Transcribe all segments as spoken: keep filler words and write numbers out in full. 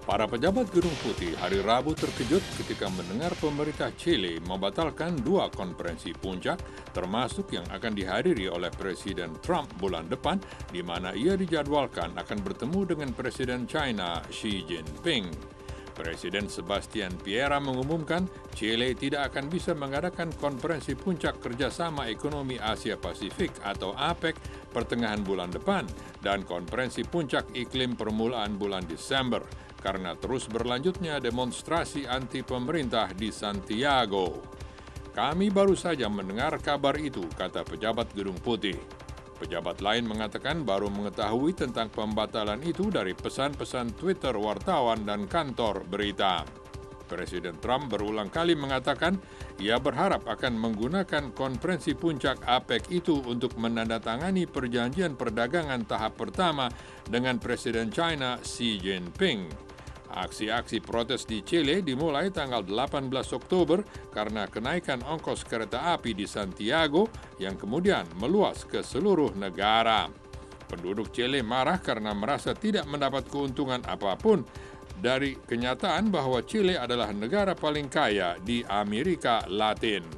Para pejabat Gedung Putih hari Rabu terkejut ketika mendengar pemerintah Chile membatalkan dua konferensi puncak, termasuk yang akan dihadiri oleh Presiden Trump bulan depan, di mana ia dijadwalkan akan bertemu dengan Presiden China Xi Jinping. Presiden Sebastian Piera mengumumkan Chile tidak akan bisa mengadakan konferensi puncak kerjasama ekonomi Asia Pasifik atau APEC pertengahan bulan depan dan konferensi puncak iklim permulaan bulan Desember karena terus berlanjutnya demonstrasi anti pemerintah di Santiago. Kami baru saja mendengar kabar itu, kata pejabat Gedung Putih. Pejabat lain mengatakan baru mengetahui tentang pembatalan itu dari pesan-pesan Twitter wartawan dan kantor berita. Presiden Trump berulang kali mengatakan ia berharap akan menggunakan konferensi puncak APEC itu untuk menandatangani perjanjian perdagangan tahap pertama dengan Presiden China Xi Jinping. Aksi-aksi protes di Chile dimulai tanggal delapan belas Oktober karena kenaikan ongkos kereta api di Santiago yang kemudian meluas ke seluruh negara. Penduduk Chile marah karena merasa tidak mendapat keuntungan apapun dari kenyataan bahwa Chile adalah negara paling kaya di Amerika Latin.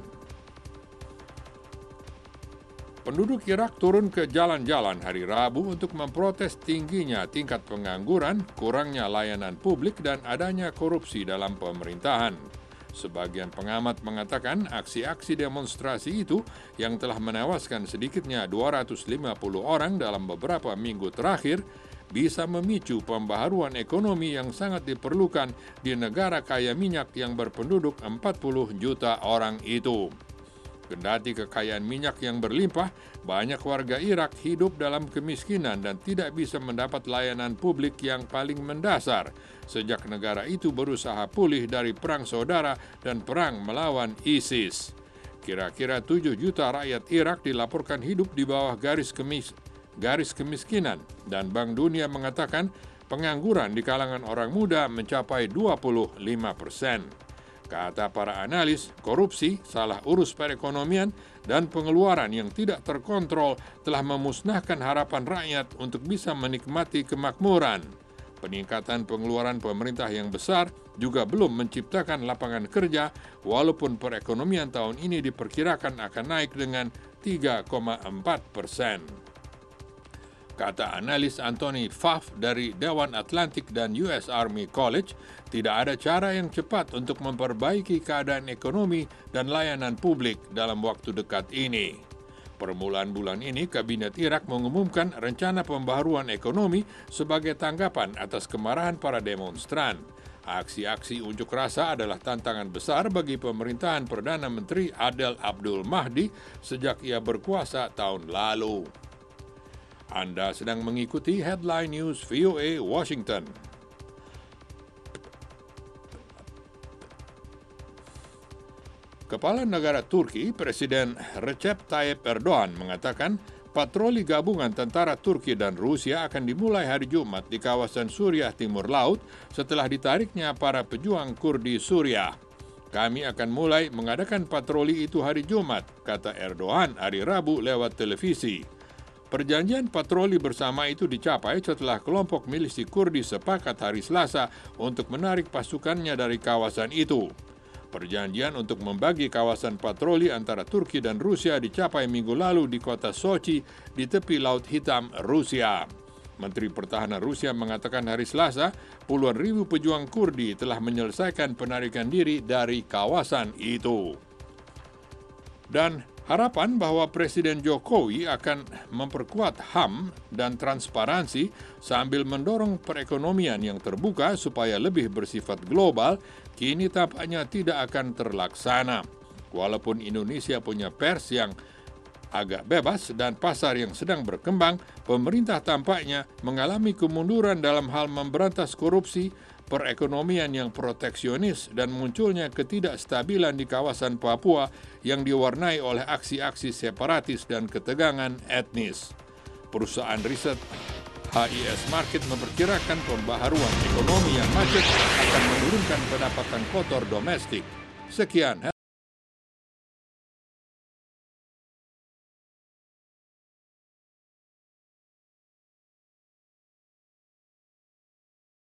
Penduduk Irak turun ke jalan-jalan hari Rabu untuk memprotes tingginya tingkat pengangguran, kurangnya layanan publik, dan adanya korupsi dalam pemerintahan. Sebagian pengamat mengatakan aksi-aksi demonstrasi itu yang telah menewaskan sedikitnya dua ratus lima puluh orang dalam beberapa minggu terakhir bisa memicu pembaharuan ekonomi yang sangat diperlukan di negara kaya minyak yang berpenduduk empat puluh juta orang itu. Kendati kekayaan minyak yang berlimpah, banyak warga Irak hidup dalam kemiskinan dan tidak bisa mendapat layanan publik yang paling mendasar sejak negara itu berusaha pulih dari perang saudara dan perang melawan ISIS. Kira-kira tujuh juta rakyat Irak dilaporkan hidup di bawah garis, kemis, garis kemiskinan, dan Bank Dunia mengatakan pengangguran di kalangan orang muda mencapai dua puluh lima persen. Kata para analis, korupsi, salah urus perekonomian, dan pengeluaran yang tidak terkontrol telah memusnahkan harapan rakyat untuk bisa menikmati kemakmuran. Peningkatan pengeluaran pemerintah yang besar juga belum menciptakan lapangan kerja, walaupun perekonomian tahun ini diperkirakan akan naik dengan tiga koma empat persen. Kata analis Anthony Pfaff dari Dewan Atlantik dan U S Army College, tidak ada cara yang cepat untuk memperbaiki keadaan ekonomi dan layanan publik dalam waktu dekat ini. Permulaan bulan ini, Kabinet Irak mengumumkan rencana pembaharuan ekonomi sebagai tanggapan atas kemarahan para demonstran. Aksi-aksi unjuk rasa adalah tantangan besar bagi pemerintahan Perdana Menteri Adel Abdul Mahdi sejak ia berkuasa tahun lalu. Anda sedang mengikuti Headline News V O A Washington. Kepala negara Turki, Presiden Recep Tayyip Erdogan mengatakan patroli gabungan tentara Turki dan Rusia akan dimulai hari Jumat di kawasan Suriah Timur Laut setelah ditariknya para pejuang Kurdi Suriah. Kami akan mulai mengadakan patroli itu hari Jumat, kata Erdogan hari Rabu lewat televisi. Perjanjian patroli bersama itu dicapai setelah kelompok milisi Kurdi sepakat hari Selasa untuk menarik pasukannya dari kawasan itu. Perjanjian untuk membagi kawasan patroli antara Turki dan Rusia dicapai minggu lalu di kota Sochi di tepi Laut Hitam, Rusia. Menteri Pertahanan Rusia mengatakan hari Selasa, puluhan ribu pejuang Kurdi telah menyelesaikan penarikan diri dari kawasan itu. Dan harapan bahwa Presiden Jokowi akan memperkuat H A M dan transparansi sambil mendorong perekonomian yang terbuka supaya lebih bersifat global, kini tampaknya tidak akan terlaksana. Walaupun Indonesia punya pers yang agak bebas dan pasar yang sedang berkembang, pemerintah tampaknya mengalami kemunduran dalam hal memberantas korupsi, perekonomian yang proteksionis, dan munculnya ketidakstabilan di kawasan Papua yang diwarnai oleh aksi-aksi separatis dan ketegangan etnis. Perusahaan riset H I S Markit memperkirakan pembaharuan ekonomi yang macet akan menurunkan pendapatan kotor domestik. Sekian.